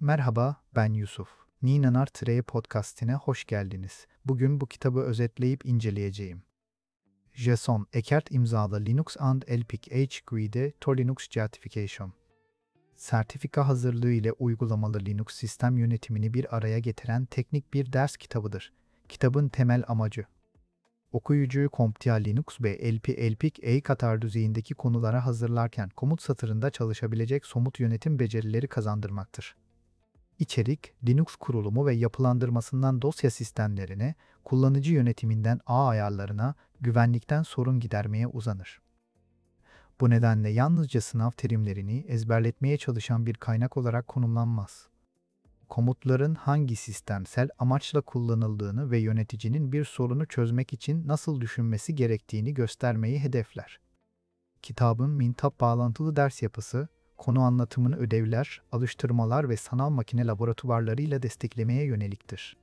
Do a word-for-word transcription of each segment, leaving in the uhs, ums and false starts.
Merhaba, ben Yusuf. Ninanar Tire podcastine hoş geldiniz. Bugün bu kitabı özetleyip inceleyeceğim. Jason Eckert imzalı Linux and L P K H Guide to Linux Certification. Sertifika hazırlığı ile uygulamalı Linux sistem yönetimini bir araya getiren teknik bir ders kitabıdır. Kitabın temel amacı, okuyucuyu CompTIA Linux ve L P L P K A kadar düzeyindeki konulara hazırlarken komut satırında çalışabilecek somut yönetim becerileri kazandırmaktır. İçerik, Linux kurulumu ve yapılandırmasından dosya sistemlerine, kullanıcı yönetiminden ağ ayarlarına, güvenlikten sorun gidermeye uzanır. Bu nedenle yalnızca sınav terimlerini ezberletmeye çalışan bir kaynak olarak konumlanmaz. Komutların hangi sistemsel amaçla kullanıldığını ve yöneticinin bir sorunu çözmek için nasıl düşünmesi gerektiğini göstermeyi hedefler. Kitabın mintap bağlantılı ders yapısı, konu anlatımını ödevler, alıştırmalar ve sanal makine laboratuvarlarıyla desteklemeye yöneliktir.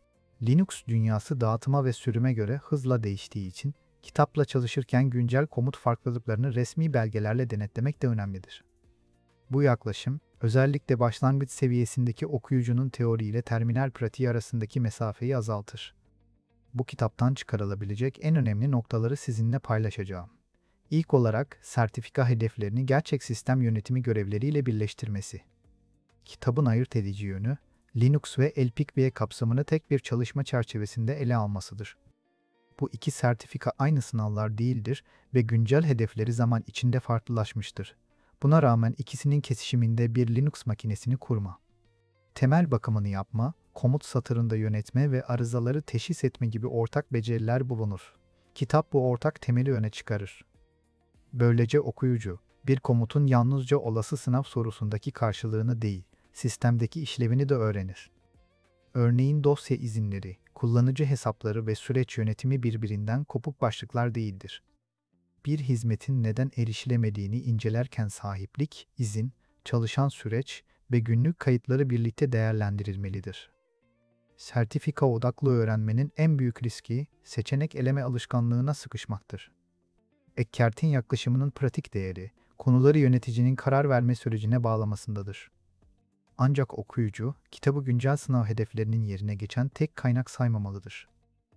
Linux dünyası dağıtıma ve sürüme göre hızla değiştiği için, kitapla çalışırken güncel komut farklılıklarını resmi belgelerle denetlemek de önemlidir. Bu yaklaşım, özellikle başlangıç seviyesindeki okuyucunun teori ile terminal pratiği arasındaki mesafeyi azaltır. Bu kitaptan çıkarılabilecek en önemli noktaları sizinle paylaşacağım. İlk olarak, sertifika hedeflerini gerçek sistem yönetimi görevleriyle birleştirmesi. Kitabın ayırt edici yönü, Linux ve L P K B kapsamını tek bir çalışma çerçevesinde ele almasıdır. Bu iki sertifika aynı sınavlar değildir ve güncel hedefleri zaman içinde farklılaşmıştır. Buna rağmen ikisinin kesişiminde bir Linux makinesini kurma, temel bakımını yapma, komut satırında yönetme ve arızaları teşhis etme gibi ortak beceriler bulunur. Kitap bu ortak temeli öne çıkarır. Böylece okuyucu, bir komutun yalnızca olası sınav sorusundaki karşılığını değil, sistemdeki işlevini de öğrenir. Örneğin dosya izinleri, kullanıcı hesapları ve süreç yönetimi birbirinden kopuk başlıklar değildir. Bir hizmetin neden erişilemediğini incelerken sahiplik, izin, çalışan süreç ve günlük kayıtları birlikte değerlendirilmelidir. Sertifika odaklı öğrenmenin en büyük riski, seçenek eleme alışkanlığına sıkışmaktır. Eckert'in yaklaşımının pratik değeri, konuları yöneticinin karar verme sürecine bağlamasındadır. Ancak okuyucu, kitabı güncel sınav hedeflerinin yerine geçen tek kaynak saymamalıdır.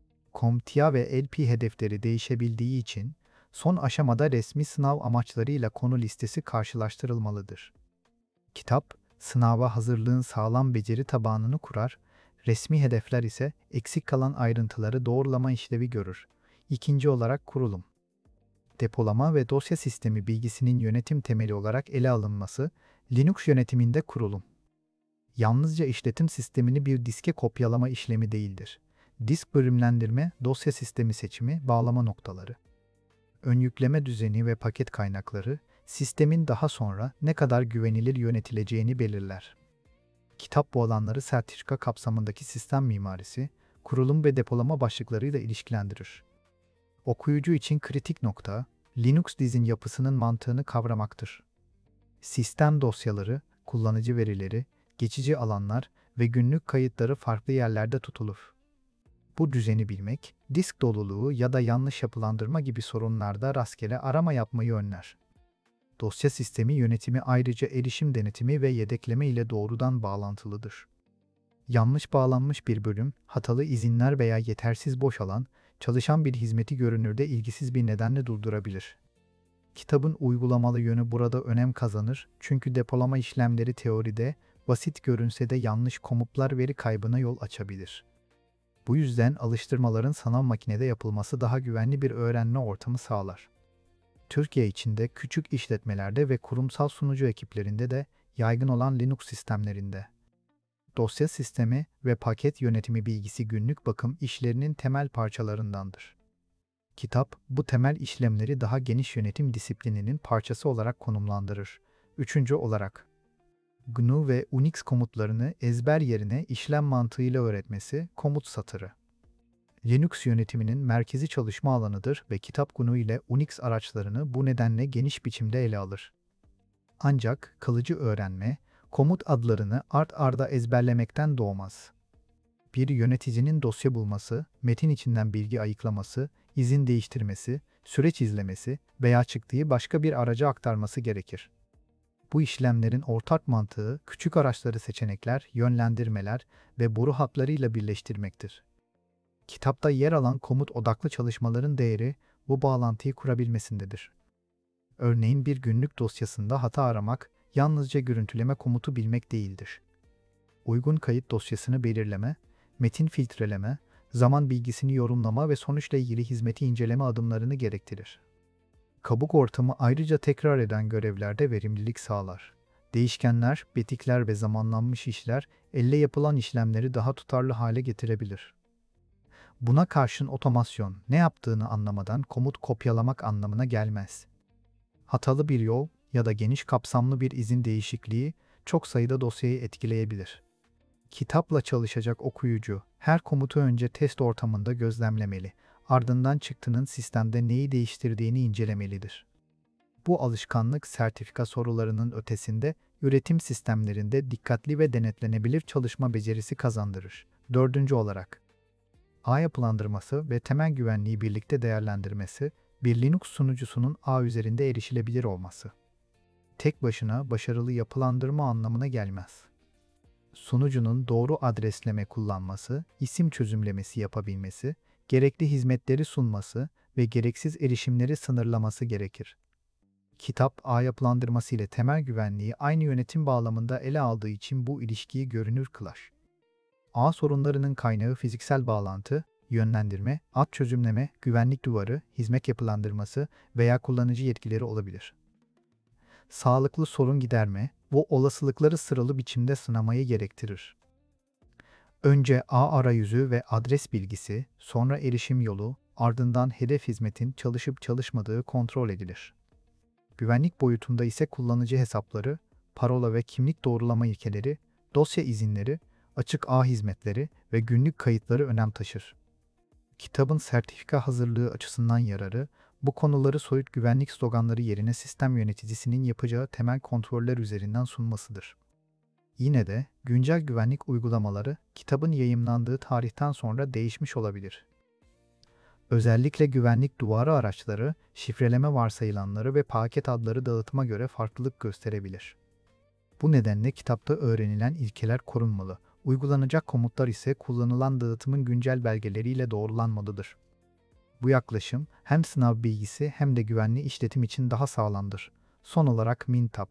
CompTIA ve L P hedefleri değişebildiği için, son aşamada resmi sınav amaçlarıyla konu listesi karşılaştırılmalıdır. Kitap, sınava hazırlığın sağlam beceri tabanını kurar, resmi hedefler ise eksik kalan ayrıntıları doğrulama işlevi görür. İkinci olarak kurulum. Depolama ve dosya sistemi bilgisinin yönetim temeli olarak ele alınması, Linux yönetiminde kurulum. Yalnızca işletim sistemini bir diske kopyalama işlemi değildir. Disk bölümlendirme, dosya sistemi seçimi, bağlama noktaları. Ön yükleme düzeni ve paket kaynakları, sistemin daha sonra ne kadar güvenilir yönetileceğini belirler. Kitap bu alanları sertifika kapsamındaki sistem mimarisi, kurulum ve depolama başlıklarıyla ilişkilendirir. Okuyucu için kritik nokta, Linux dizin yapısının mantığını kavramaktır. Sistem dosyaları, kullanıcı verileri, geçici alanlar ve günlük kayıtları farklı yerlerde tutulur. Bu düzeni bilmek, disk doluluğu ya da yanlış yapılandırma gibi sorunlarda rastgele arama yapmayı önler. Dosya sistemi yönetimi ayrıca erişim denetimi ve yedekleme ile doğrudan bağlantılıdır. Yanlış bağlanmış bir bölüm, hatalı izinler veya yetersiz boş alan, çalışan bir hizmeti görünürde ilgisiz bir nedenle durdurabilir. Kitabın uygulamalı yönü burada önem kazanır çünkü depolama işlemleri teoride, basit görünse de yanlış komutlar veri kaybına yol açabilir. Bu yüzden alıştırmaların sanal makinede yapılması daha güvenli bir öğrenme ortamı sağlar. Türkiye içinde küçük işletmelerde ve kurumsal sunucu ekiplerinde de yaygın olan Linux sistemlerinde. Dosya sistemi ve paket yönetimi bilgisi günlük bakım işlerinin temel parçalarındandır. Kitap, bu temel işlemleri daha geniş yönetim disiplininin parçası olarak konumlandırır. Üçüncü olarak, G N U ve Unix komutlarını ezber yerine işlem mantığıyla öğretmesi, komut satırı. Linux yönetiminin merkezi çalışma alanıdır ve kitap G N U ile Unix araçlarını bu nedenle geniş biçimde ele alır. Ancak kalıcı öğrenme, komut adlarını art arda ezberlemekten doğmaz. Bir yöneticinin dosya bulması, metin içinden bilgi ayıklaması, izin değiştirmesi, süreç izlemesi veya çıktığı başka bir araca aktarması gerekir. Bu işlemlerin ortak mantığı küçük araçları seçenekler, yönlendirmeler ve boru hatlarıyla birleştirmektir. Kitapta yer alan komut odaklı çalışmaların değeri bu bağlantıyı kurabilmesindedir. Örneğin bir günlük dosyasında hata aramak, yalnızca görüntüleme komutu bilmek değildir. Uygun kayıt dosyasını belirleme, metin filtreleme, zaman bilgisini yorumlama ve sonuçla ilgili hizmeti inceleme adımlarını gerektirir. Kabuk ortamı ayrıca tekrar eden görevlerde verimlilik sağlar. Değişkenler, betikler ve zamanlanmış işler, elle yapılan işlemleri daha tutarlı hale getirebilir. Buna karşın otomasyon, ne yaptığını anlamadan komut kopyalamak anlamına gelmez. Hatalı bir yol ya da geniş kapsamlı bir izin değişikliği çok sayıda dosyayı etkileyebilir. Kitapla çalışacak okuyucu, her komutu önce test ortamında gözlemlemeli, ardından çıktının sistemde neyi değiştirdiğini incelemelidir. Bu alışkanlık sertifika sorularının ötesinde, üretim sistemlerinde dikkatli ve denetlenebilir çalışma becerisi kazandırır. Dördüncü olarak, ağ yapılandırması ve temel güvenliği birlikte değerlendirmesi, bir Linux sunucusunun ağ üzerinde erişilebilir olması. Tek başına başarılı yapılandırma anlamına gelmez. Sunucunun doğru adresleme kullanması, isim çözümlemesi yapabilmesi, gerekli hizmetleri sunması ve gereksiz erişimleri sınırlaması gerekir. Kitap, ağ yapılandırması ile temel güvenliği aynı yönetim bağlamında ele aldığı için bu ilişkiyi görünür kılar. Ağ sorunlarının kaynağı fiziksel bağlantı, yönlendirme, ad çözümleme, güvenlik duvarı, hizmet yapılandırması veya kullanıcı yetkileri olabilir. Sağlıklı sorun giderme, bu olasılıkları sıralı biçimde sınamayı gerektirir. Önce ağ arayüzü ve adres bilgisi, sonra erişim yolu, ardından hedef hizmetin çalışıp çalışmadığı kontrol edilir. Güvenlik boyutunda ise kullanıcı hesapları, parola ve kimlik doğrulama ilkeleri, dosya izinleri, açık ağ hizmetleri ve günlük kayıtları önem taşır. Kitabın sertifika hazırlığı açısından yararı, bu konuları soyut güvenlik sloganları yerine sistem yöneticisinin yapacağı temel kontroller üzerinden sunmasıdır. Yine de güncel güvenlik uygulamaları kitabın yayımlandığı tarihten sonra değişmiş olabilir. Özellikle güvenlik duvarı araçları, şifreleme varsayılanları ve paket adları dağıtıma göre farklılık gösterebilir. Bu nedenle kitapta öğrenilen ilkeler korunmalı, uygulanacak komutlar ise kullanılan dağıtımın güncel belgeleriyle doğrulanmalıdır. Bu yaklaşım hem sınav bilgisi hem de güvenli işletim için daha sağlamdır. Son olarak Mintap,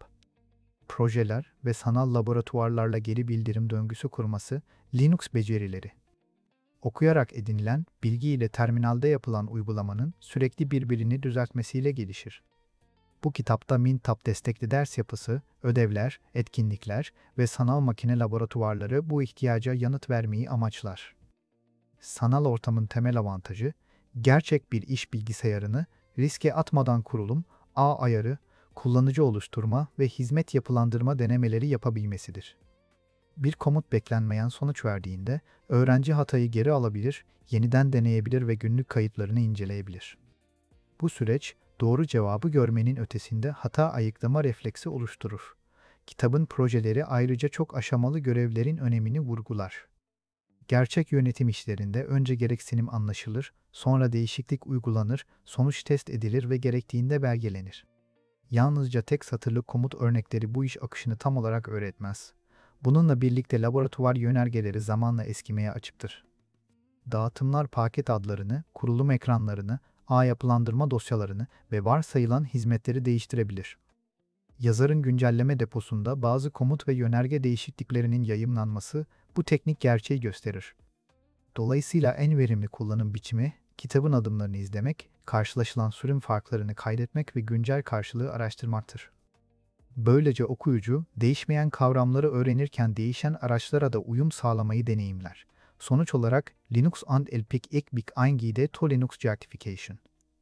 projeler ve sanal laboratuvarlarla geri bildirim döngüsü kurması, Linux becerileri. Okuyarak edinilen bilgi ile terminalde yapılan uygulamanın sürekli birbirini düzeltmesiyle gelişir. Bu kitapta Mintap destekli ders yapısı, ödevler, etkinlikler ve sanal makine laboratuvarları bu ihtiyaca yanıt vermeyi amaçlar. Sanal ortamın temel avantajı, gerçek bir iş bilgisayarını riske atmadan kurulum, ağ ayarı, kullanıcı oluşturma ve hizmet yapılandırma denemeleri yapabilmesidir. Bir komut beklenmeyen sonuç verdiğinde, öğrenci hatayı geri alabilir, yeniden deneyebilir ve günlük kayıtlarını inceleyebilir. Bu süreç, doğru cevabı görmenin ötesinde hata ayıklama refleksi oluşturur. Kitabın projeleri ayrıca çok aşamalı görevlerin önemini vurgular. Gerçek yönetim işlerinde önce gereksinim anlaşılır, sonra değişiklik uygulanır, sonuç test edilir ve gerektiğinde belgelenir. Yalnızca tek satırlık komut örnekleri bu iş akışını tam olarak öğretmez. Bununla birlikte laboratuvar yönergeleri zamanla eskimeye açıktır. Dağıtımlar paket adlarını, kurulum ekranlarını, ağ yapılandırma dosyalarını ve varsayılan hizmetleri değiştirebilir. Yazarın güncelleme deposunda bazı komut ve yönerge değişikliklerinin yayımlanması bu teknik gerçeği gösterir. Dolayısıyla en verimli kullanım biçimi, kitabın adımlarını izlemek, karşılaşılan sürüm farklarını kaydetmek ve güncel karşılığı araştırmaktır. Böylece okuyucu, değişmeyen kavramları öğrenirken değişen araçlara da uyum sağlamayı deneyimler. Sonuç olarak Linux and Elpik ek bir eingide to Linux Certification.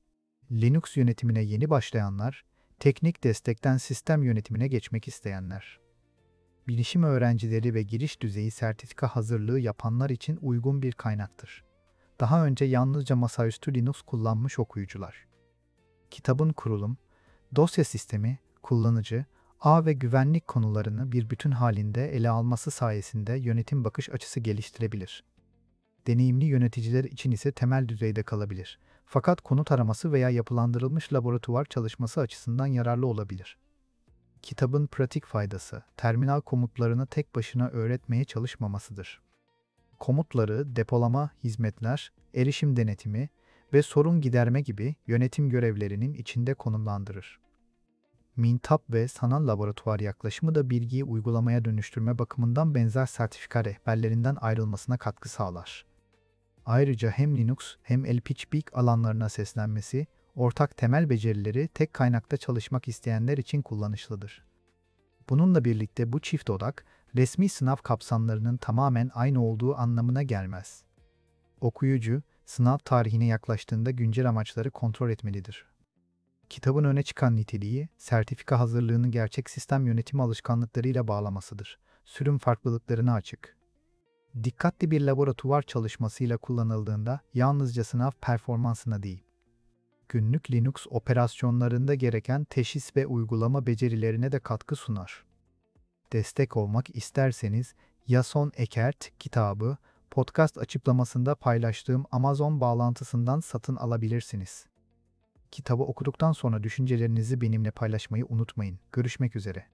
Linux yönetimine yeni başlayanlar, teknik destekten sistem yönetimine geçmek isteyenler. Bilişim öğrencileri ve giriş düzeyi sertifika hazırlığı yapanlar için uygun bir kaynaktır. Daha önce yalnızca masaüstü Linux kullanmış okuyucular. Kitabın kurulum, dosya sistemi, kullanıcı, ağ ve güvenlik konularını bir bütün halinde ele alması sayesinde yönetim bakış açısı geliştirebilir. Deneyimli yöneticiler için ise temel düzeyde kalabilir. Fakat konu taraması veya yapılandırılmış laboratuvar çalışması açısından yararlı olabilir. Kitabın pratik faydası, terminal komutlarını tek başına öğretmeye çalışmamasıdır. Komutları depolama, hizmetler, erişim denetimi ve sorun giderme gibi yönetim görevlerinin içinde konumlandırır. Mintap ve sanal laboratuvar yaklaşımı da bilgiyi uygulamaya dönüştürme bakımından benzer sertifika rehberlerinden ayrılmasına katkı sağlar. Ayrıca hem Linux hem Elpich alanlarına seslenmesi, ortak temel becerileri tek kaynakta çalışmak isteyenler için kullanışlıdır. Bununla birlikte bu çift odak, resmi sınav kapsamlarının tamamen aynı olduğu anlamına gelmez. Okuyucu, sınav tarihine yaklaştığında güncel amaçları kontrol etmelidir. Kitabın öne çıkan niteliği, sertifika hazırlığını gerçek sistem yönetimi alışkanlıklarıyla bağlamasıdır. Sürüm farklılıklarına açık. Dikkatli bir laboratuvar çalışmasıyla kullanıldığında yalnızca sınav performansına değil, günlük Linux operasyonlarında gereken teşhis ve uygulama becerilerine de katkı sunar. Destek olmak isterseniz Jason Eckert kitabı podcast açıklamasında paylaştığım Amazon bağlantısından satın alabilirsiniz. Kitabı okuduktan sonra düşüncelerinizi benimle paylaşmayı unutmayın. Görüşmek üzere.